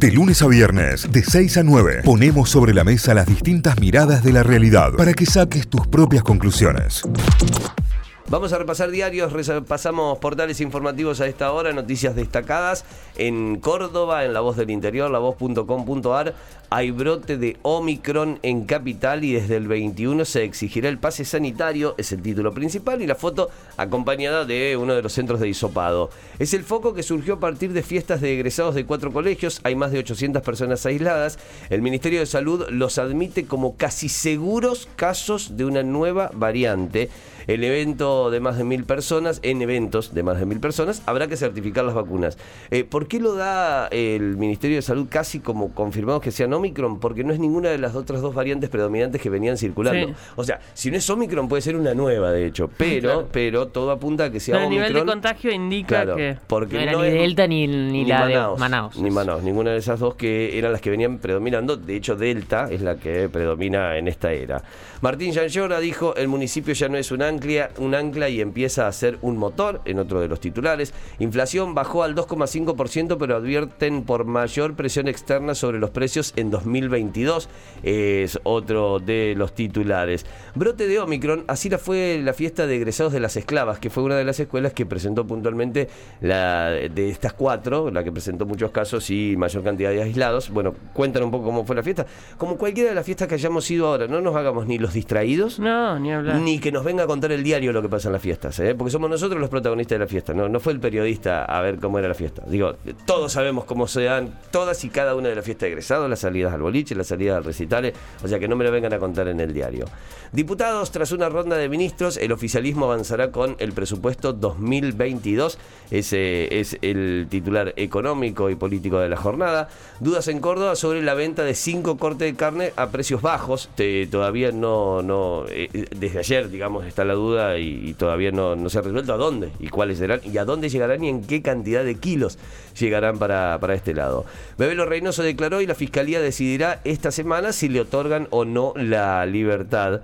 De lunes a viernes, de 6 a 9, ponemos sobre la mesa las distintas miradas de la realidad para que saques tus propias conclusiones. Vamos a repasar diarios, repasamos portales informativos a esta hora, noticias destacadas. En Córdoba, en La Voz del Interior, lavoz.com.ar, hay brote de Omicron en Capital y desde el 21 se exigirá el pase sanitario, es el título principal, y la foto acompañada de uno de los centros de hisopado. Es el foco que surgió a partir de fiestas de egresados de 4 colegios, hay más de 800 personas aisladas. El Ministerio de Salud los admite como casi seguros casos de una nueva variante. En eventos de más de 1.000 personas, habrá que certificar las vacunas. ¿Por qué lo da el Ministerio de Salud casi como confirmados que sean Omicron? Porque no es ninguna de las otras dos variantes predominantes que venían circulando. Sí. O sea, si no es Omicron puede ser una nueva, de hecho, pero todo apunta a que sea Omicron. El nivel de contagio indica que porque no era ni Delta ni la Manaus, de Manaus. Ni Manaus, ninguna de esas dos que eran las que venían predominando. De hecho, Delta es la que predomina en esta era. Martín Yanllora dijo, el municipio ya no es un ancla y empieza a ser un motor, en otro de los titulares. Inflación bajó al 2,5%, pero advierten por mayor presión externa sobre los precios en 2022. Es otro de los titulares. Brote de Omicron, así fue la fiesta de egresados de Las Esclavas, que fue una de las escuelas que presentó puntualmente de estas 4, la que presentó muchos casos y mayor cantidad de aislados. Bueno, cuentan un poco cómo fue la fiesta. Como cualquiera de las fiestas que hayamos ido ahora, no nos hagamos ni los distraídos, no, ni hablar, ni que nos venga a contar el diario lo que pasa en las fiestas, porque somos nosotros los protagonistas de la fiesta, no fue el periodista a ver cómo era la fiesta. Digo, todos sabemos cómo se dan todas y cada una de las fiestas de egresados, las salidas al boliche, las salidas al recitales, o sea que no me lo vengan a contar en el diario. Diputados, tras una ronda de ministros, el oficialismo avanzará con el presupuesto 2022, ese es el titular económico y político de la jornada. Dudas en Córdoba sobre la venta de 5 cortes de carne a precios bajos, todavía no desde ayer, digamos, está la duda y todavía no se ha resuelto a dónde y cuáles serán y a dónde llegarán y en qué cantidad de kilos llegarán para este lado. Bebelo Reynoso declaró y la Fiscalía decidirá esta semana si le otorgan o no la libertad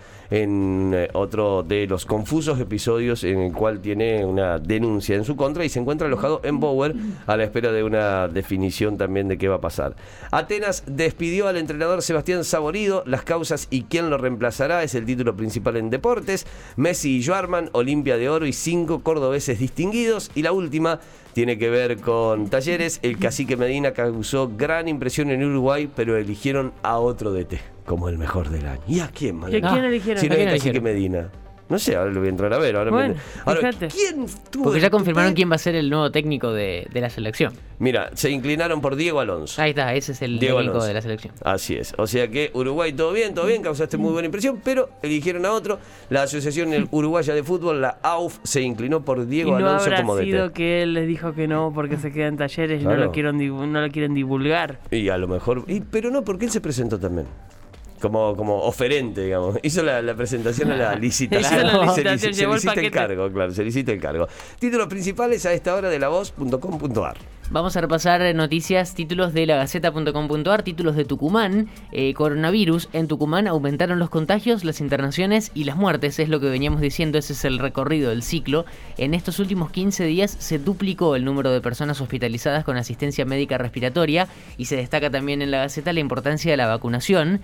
en otro de los confusos episodios en el cual tiene una denuncia en su contra y se encuentra alojado en Bower a la espera de una definición también de qué va a pasar. Atenas despidió al entrenador Sebastián Saborido, las causas y quién lo reemplazará es el título principal en deportes. Messi y Schwarman, Olimpia de oro y 5 cordobeses distinguidos. Y la última tiene que ver con Talleres. El Cacique Medina causó gran impresión en Uruguay, pero eligieron a otro DT como el mejor del año. ¿Y a quién, man? ¿Y a quién eligieron? Si no es el Cacique Medina. No sé, ahora lo voy a entrar a ver. Ahora ¿quién tuvo? Porque ya confirmaron quién va a ser el nuevo técnico de la selección. Mira, se inclinaron por Diego Alonso. Ahí está, ese es el Diego técnico Alonso. De la selección. Así es. O sea que Uruguay todo bien, causaste muy buena impresión, pero eligieron a otro. La Asociación Uruguaya de Fútbol, la AUF, se inclinó por Diego Alonso como DT. ¿Y no habrá sido que él les dijo que no porque se queda en Talleres y no lo quieren divulgar? Y a lo mejor... pero no, porque él se presentó también. Como oferente, digamos. Hizo la presentación a la licitación. Se licita el cargo, claro, se licita el cargo. Títulos principales a esta hora de lavoz.com.ar. Vamos a repasar noticias, títulos de lagaceta.com.ar, títulos de Tucumán. Coronavirus, en Tucumán aumentaron los contagios, las internaciones y las muertes, es lo que veníamos diciendo, ese es el recorrido del ciclo. En estos últimos 15 días se duplicó el número de personas hospitalizadas con asistencia médica respiratoria y se destaca también en la Gaceta la importancia de la vacunación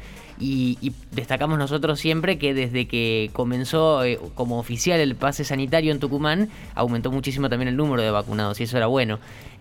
y destacamos nosotros siempre que desde que comenzó como oficial el pase sanitario en Tucumán aumentó muchísimo también el número de vacunados y eso era bueno.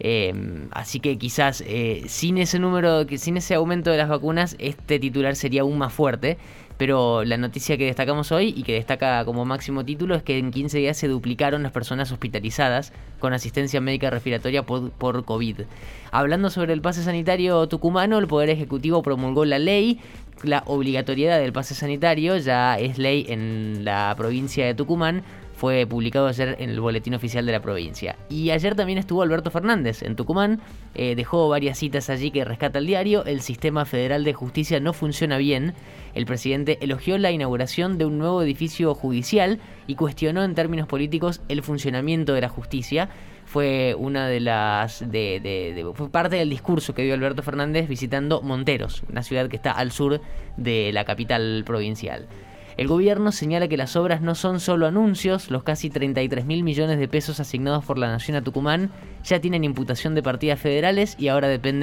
Así que quizás sin ese aumento de las vacunas, este titular sería aún más fuerte. Pero la noticia que destacamos hoy y que destaca como máximo título es que en 15 días se duplicaron las personas hospitalizadas con asistencia médica respiratoria por COVID. Hablando sobre el pase sanitario tucumano, el Poder Ejecutivo promulgó la ley. La obligatoriedad del pase sanitario ya es ley en la provincia de Tucumán. Fue publicado ayer en el boletín oficial de la provincia. Y ayer también estuvo Alberto Fernández en Tucumán. Dejó varias citas allí que rescata el diario. El sistema federal de justicia no funciona bien. El presidente elogió la inauguración de un nuevo edificio judicial y cuestionó en términos políticos el funcionamiento de la justicia. Fue una de las fue parte del discurso que dio Alberto Fernández visitando Monteros, una ciudad que está al sur de la capital provincial. El gobierno señala que las obras no son solo anuncios, los casi 33.000 millones de pesos asignados por la Nación a Tucumán ya tienen imputación de partidas federales y ahora dependen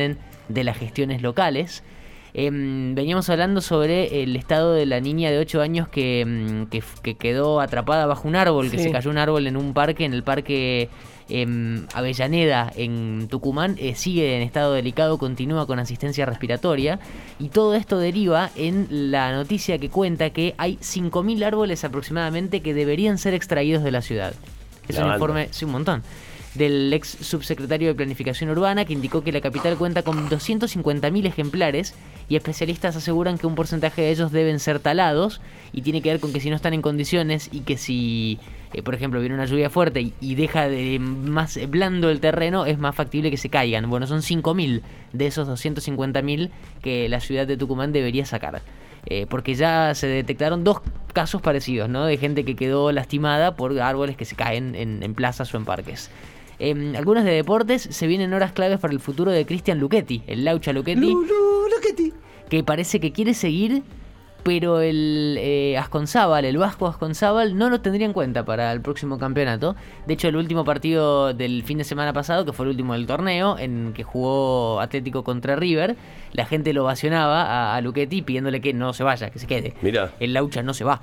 de las gestiones locales. Veníamos hablando sobre el estado de la niña de 8 años que quedó atrapada bajo un árbol, que se cayó un árbol en un parque, en el parque Avellaneda en Tucumán. Sigue en estado delicado, continúa con asistencia respiratoria, y todo esto deriva en la noticia que cuenta que hay 5.000 árboles aproximadamente que deberían ser extraídos de la ciudad. Es un informe, sí, un montón, del ex subsecretario de Planificación Urbana, que indicó que la capital cuenta con 250.000 ejemplares, y especialistas aseguran que un porcentaje de ellos deben ser talados, y tiene que ver con que si no están en condiciones, y que si, por ejemplo, viene una lluvia fuerte y deja de más blando el terreno, es más factible que se caigan. Bueno, son 5.000 de esos 250.000 que la ciudad de Tucumán debería sacar. Porque ya se detectaron 2 casos parecidos, ¿no? De gente que quedó lastimada por árboles que se caen en plazas o en parques. Algunos de deportes, se vienen horas claves para el futuro de Cristian Luchetti, el Laucha Luchetti, que parece que quiere seguir, pero el Asconzábal, el vasco Asconzábal, no lo tendría en cuenta para el próximo campeonato. De hecho, el último partido del fin de semana pasado, que fue el último del torneo, en que jugó Atlético contra River, la gente lo ovacionaba a Luchetti pidiéndole que no se vaya, que se quede. Mirá. El Laucha no se va.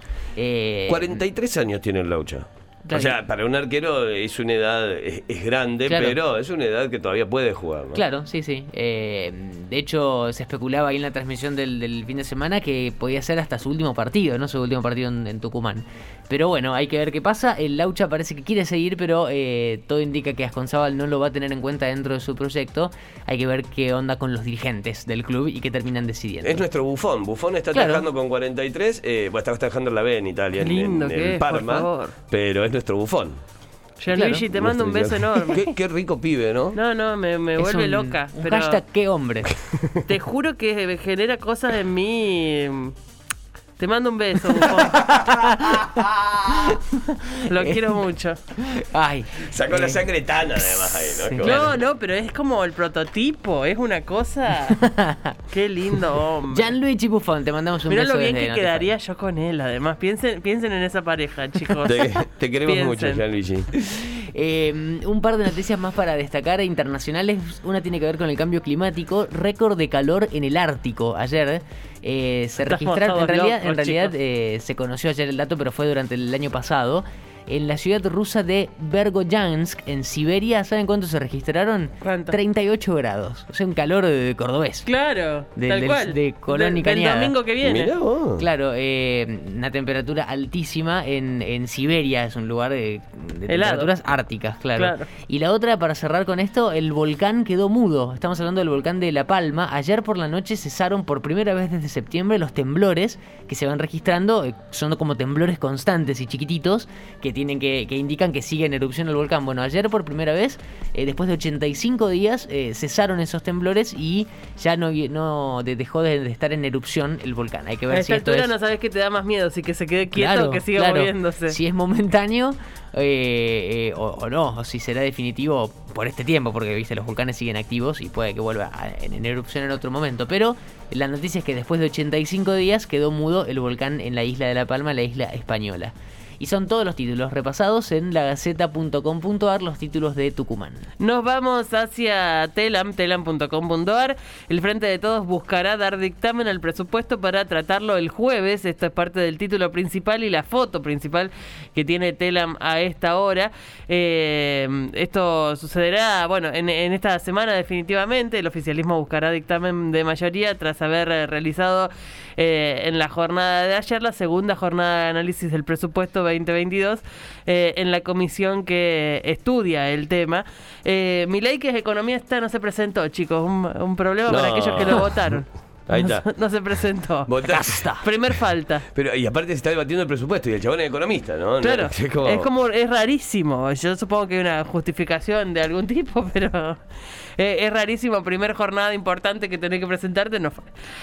43 años tiene el Laucha. Claro. O sea, para un arquero es una edad, es grande, Claro. pero es una edad que todavía puede jugar, ¿no? Claro, sí, sí. De hecho, se especulaba ahí en la transmisión del fin de semana que podía ser hasta su último partido, ¿no? Su último partido en Tucumán. Pero bueno, hay que ver qué pasa. El Laucha parece que quiere seguir, pero todo indica que Asconzábal no lo va a tener en cuenta dentro de su proyecto. Hay que ver qué onda con los dirigentes del club y qué terminan decidiendo. Es nuestro Buffon. Buffon está Claro. trabajando con 43. Bueno, está trabajando en la B en Italia, Qué lindo en que el es, Parma. por favor. Pero es nuestro Buffon. Gianluigi, te mando un beso enorme. Qué rico pibe, ¿no? No, me Es vuelve loca. Un Pero hashtag qué hombre. te juro que genera cosas en mí. Te mando un beso, Buffon. Lo quiero mucho. Ay. Sacó la sangre Tana, además, ahí, ¿no? Sí. Como- Claro. No, pero es como el prototipo. Es una cosa. Qué lindo hombre. Gianluigi Buffon, te mandamos un Mirá beso lo bien desde que Notify. quedaría yo con él, además. Piensen en esa pareja, chicos. Te queremos Piensen. mucho, Gianluigi. Un par de noticias más para destacar internacionales. Una tiene que ver con el cambio climático. Récord de calor en el Ártico. Ayer se registraron, en realidad, locos, se conoció ayer el dato, pero fue durante el año pasado. En la ciudad rusa de Vergoyansk, en Siberia, ¿saben cuánto se registraron? ¿Cuánto? 38 grados. O sea, un calor de cordobés. Claro, Del- tal cual. de Colón y Del Cañada. domingo que viene. Mirá vos. Claro, una temperatura altísima en Siberia, es un lugar de Helado. temperaturas árticas, claro. Claro. Y la otra, para cerrar con esto, el volcán quedó mudo. Estamos hablando del volcán de La Palma. Ayer por la noche cesaron por primera vez desde septiembre los temblores que se van registrando. Son como temblores constantes y chiquititos que tienen que indican que sigue en erupción el volcán. Bueno, ayer por primera vez, después de 85 días, cesaron esos temblores y ya dejó de estar en erupción el volcán. Hay que ver A si esta esto altura es... no sabes qué te da más miedo, si que se quede quieto Claro, o que siga claro. moviéndose. Si es momentáneo o no, o si será definitivo por este tiempo, porque viste los volcanes siguen activos y puede que vuelva en erupción en otro momento. Pero la noticia es que después de 85 días quedó mudo el volcán en la isla de La Palma, la isla española. Y son todos los títulos repasados en lagaceta.com.ar, los títulos de Tucumán. Nos vamos hacia telam.com.ar. El Frente de Todos buscará dar dictamen al presupuesto para tratarlo el jueves. Esto es parte del título principal y la foto principal que tiene Telam a esta hora. Esto sucederá, bueno, en esta semana definitivamente. El oficialismo buscará dictamen de mayoría tras haber realizado en la jornada de ayer la segunda jornada de análisis del presupuesto 2022 en la comisión que estudia el tema. Milei, que es economista, no se presentó, chicos. Un problema para No. aquellos que lo votaron. Ahí No está. se- No se presentó. Votá. Primer falta. Pero, y aparte se está debatiendo el presupuesto y el chabón es economista, ¿no? Claro, No, es rarísimo. Yo supongo que hay una justificación de algún tipo, pero es rarísimo. Primer jornada importante que tenés que presentarte, no fue.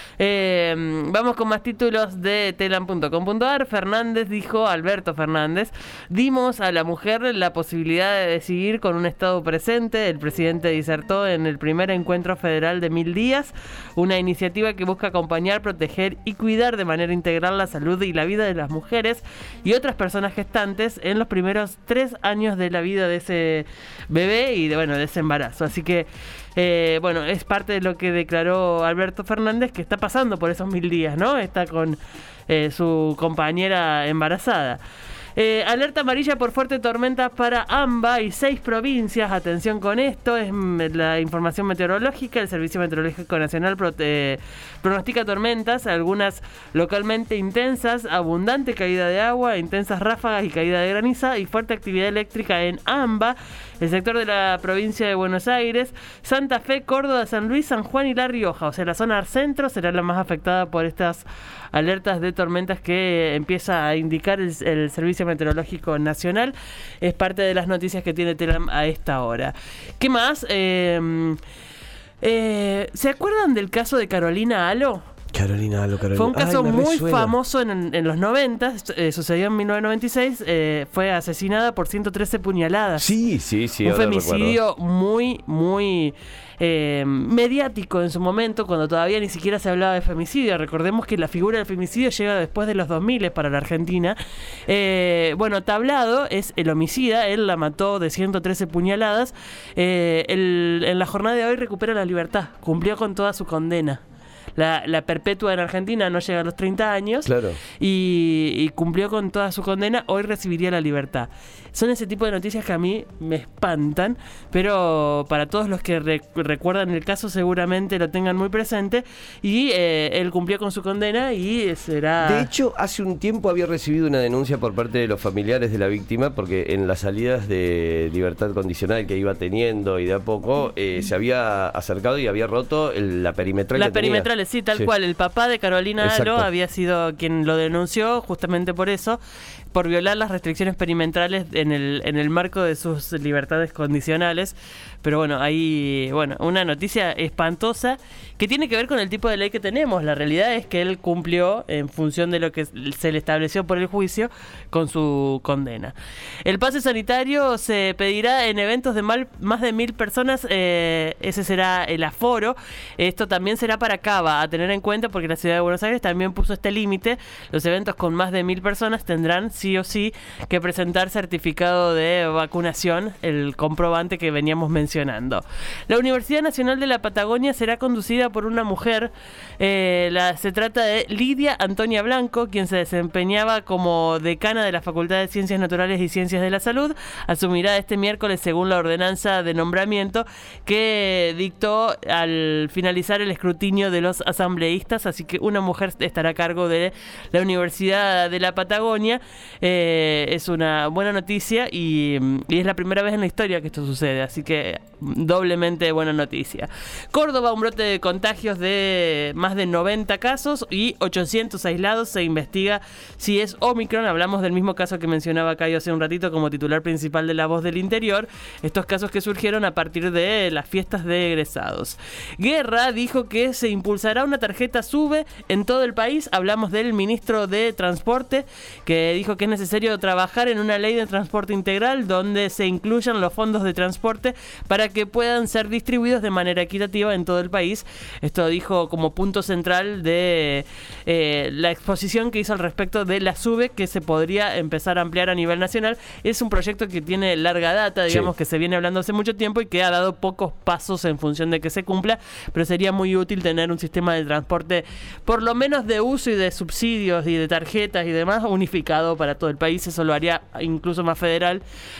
Vamos con más títulos de telam.com.ar. Alberto Fernández, dimos a la mujer la posibilidad de decidir con un Estado presente. El presidente disertó en el primer encuentro federal de 1000 días, una iniciativa que busca acompañar, proteger y cuidar de manera integral la salud y la vida de las mujeres y otras personas gestantes en los primeros 3 años de la vida de ese bebé y de ese embarazo. Así que Bueno, es parte de lo que declaró Alberto Fernández, que está pasando por esos 1000 días, ¿no? Está con su compañera embarazada. Alerta amarilla por fuerte tormenta para AMBA y 6 provincias. Atención con esto, es la información meteorológica. El Servicio Meteorológico Nacional pronostica tormentas, algunas localmente intensas, abundante caída de agua, intensas ráfagas y caída de graniza y fuerte actividad eléctrica en AMBA, el sector de la provincia de Buenos Aires, Santa Fe, Córdoba, San Luis, San Juan y La Rioja. O sea, la zona centro será la más afectada por estas alertas de tormentas que empieza a indicar el Servicio Meteorológico Nacional. Es parte de las noticias que tiene Telam a esta hora. ¿Qué más? ¿Se acuerdan del caso de Carolina Alo? Carolina. Fue un caso me muy resuena. famoso en los 90, sucedió en 1996, fue asesinada por 113 puñaladas. Sí, Un femicidio muy mediático en su momento, cuando todavía ni siquiera se hablaba de femicidio. Recordemos que la figura del femicidio llega después de los 2000 para la Argentina. Bueno, Tablado es el homicida, él la mató de 113 puñaladas. En la jornada de hoy recupera la libertad, cumplió con toda su condena. La perpetua en Argentina no llega a los 30 años. Claro. Y cumplió con toda su condena. Hoy recibiría la libertad. Son ese tipo de noticias que a mí me espantan, pero para todos los que recuerdan el caso seguramente lo tengan muy presente. Y él cumplió con su condena y será... De hecho, hace un tiempo había recibido una denuncia por parte de los familiares de la víctima, porque en las salidas de libertad condicional que iba teniendo y de a poco se había acercado y había roto la perimetral. La perimetral, sí, tal cual. El papá de Carolina Alo había sido quien lo denunció justamente por eso, por violar las restricciones perimetrales en el marco de sus libertades condicionales. Pero bueno, ahí, una noticia espantosa que tiene que ver con el tipo de ley que tenemos. La realidad es que él cumplió en función de lo que se le estableció por el juicio con su condena. El pase sanitario se pedirá en eventos de más de 1000 personas. Ese será el aforo. Esto también será para Cava, a tener en cuenta, porque la ciudad de Buenos Aires también puso este límite. Los eventos con más de 1000 personas tendrán sí o sí que presentar certificado de vacunación, el comprobante que veníamos mencionando. La Universidad Nacional de la Patagonia será conducida por una mujer. Se trata de Lidia Antonia Blanco, quien se desempeñaba como decana de la Facultad de Ciencias Naturales y Ciencias de la Salud. Asumirá este miércoles según la ordenanza de nombramiento que dictó al finalizar el escrutinio de los asambleístas. Así que una mujer estará a cargo de la Universidad de la Patagonia. Es una buena noticia y es la primera vez en la historia que esto sucede, así que doblemente buena noticia. Córdoba, un brote de contagios de más de 90 casos y 800 aislados. Se investiga si es Omicron. Hablamos del mismo caso que mencionaba Cayo hace un ratito como titular principal de La Voz del Interior. Estos casos que surgieron a partir de las fiestas de egresados. Guerra dijo que se impulsará una tarjeta SUBE en todo el país. Hablamos del ministro de Transporte, que dijo que es necesario trabajar en una ley de transporte integral donde se incluyan los fondos de transporte para que puedan ser distribuidos de manera equitativa en todo el país. Esto dijo como punto central de la exposición que hizo al respecto de la SUBE, que se podría empezar a ampliar a nivel nacional. Es un proyecto que tiene larga data, digamos, que se viene hablando hace mucho tiempo y que ha dado pocos pasos en función de que se cumpla, pero sería muy útil tener un sistema de transporte, por lo menos de uso y de subsidios y de tarjetas y demás, unificado para todo el país. Eso lo haría incluso más federal,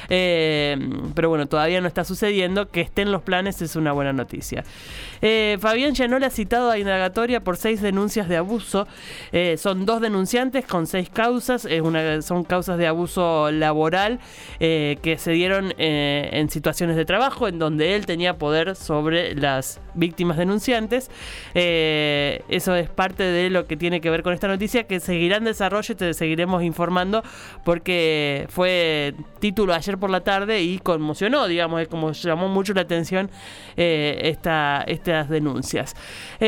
pero bueno, todavía no está sucediendo. Que estén los planes es una buena noticia. Fabián Llanola citado a indagatoria por 6 denuncias de abuso. Son 2 denunciantes con 6 causas. Son causas de abuso laboral que se dieron en situaciones de trabajo en donde él tenía poder sobre las víctimas denunciantes. Eso es parte de lo que tiene que ver con esta noticia, que seguirá en desarrollo y te seguiremos informando, porque fue título ayer por la tarde y conmocionó, digamos, es como llamó mucho la atención estas denuncias.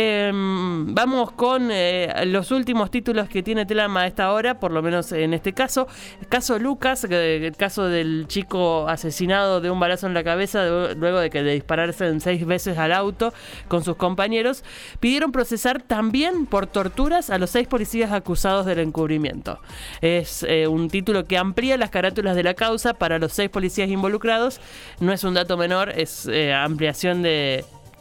Vamos con los últimos títulos que tiene Telam a esta hora, por lo menos en este caso. El caso Lucas, el caso del chico asesinado de un balazo en la cabeza luego de que le disparasen 6 veces al auto con sus compañeros. Pidieron procesar también por torturas a los 6 policías acusados del encubrimiento. Es un título que amplía las carátulas de la causa para los 6 policías involucrados. No es un dato menor, es ampliación de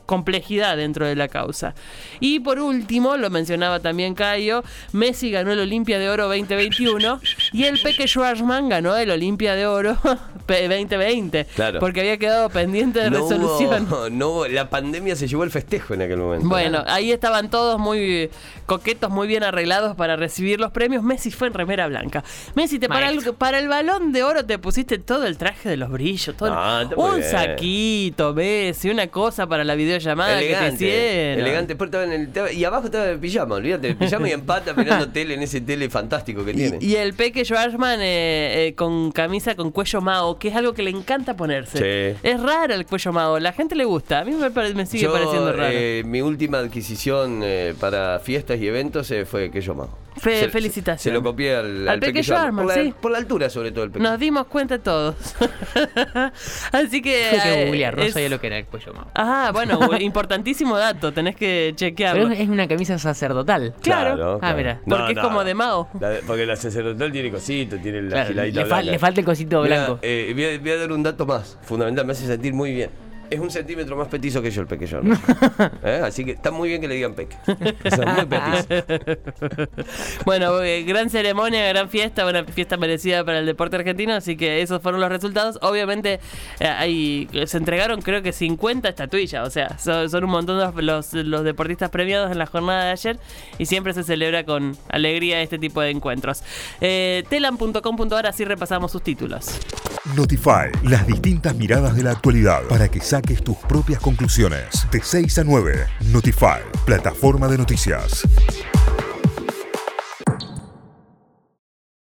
complejidad dentro de la causa. Y por último, lo mencionaba también Caio, Messi ganó el Olimpia de Oro 2021 y el Peque Schwarzman ganó el Olimpia de Oro 2020, Claro. porque había quedado pendiente de resolución. No hubo, la pandemia se llevó el festejo en aquel momento. Bueno, ahí estaban todos muy coquetos, muy bien arreglados para recibir los premios. Messi fue en remera blanca. Messi, para el Balón de Oro te pusiste todo el traje de los brillos, todo está muy un bien. saquito, Messi, una cosa para la videollamada que te hicieron. Elegante, después estaba y abajo estaba de pijama, olvídate, de pijama y en pata mirando tele en ese tele fantástico que tiene. Y el Peque Schwarzman con camisa con cuello Mao, que es algo que le encanta ponerse. Sí. Es raro el cuello Mao, la gente le gusta. A mí me sigue pareciendo raro. Mi última adquisición para fiestas y eventos fue que yo Mao. Felicitaciones. Se lo copié al Peque Schwarzman, sí. Por la altura, sobre todo, el Peque. Nos dimos cuenta todos. Así que. Tuve que googlear, no sabía lo que era el cuello Mao. Ah, bueno, importantísimo dato, tenés que chequearlo. Pero es una camisa sacerdotal. Claro. Ah, mira. Porque es como de Mao. Porque la sacerdotal tiene cosito, tiene la Claro, giladita le blanca. falta el cosito Mirá, blanco. voy a dar un dato más fundamental, me hace sentir muy bien. Es 1 centímetro más petizo que yo, el pequeño. Así que está muy bien que le digan peque. Es muy petizo. Bueno, gran ceremonia, gran fiesta, una fiesta merecida para el deporte argentino, así que esos fueron los resultados. Obviamente se entregaron creo que 50 estatuillas, o sea, son un montón los deportistas premiados en la jornada de ayer y siempre se celebra con alegría este tipo de encuentros. Telam.com.ar, así repasamos sus títulos. Notify, las distintas miradas de la actualidad para que saques tus propias conclusiones. De 6 a 9, Notify, plataforma de noticias.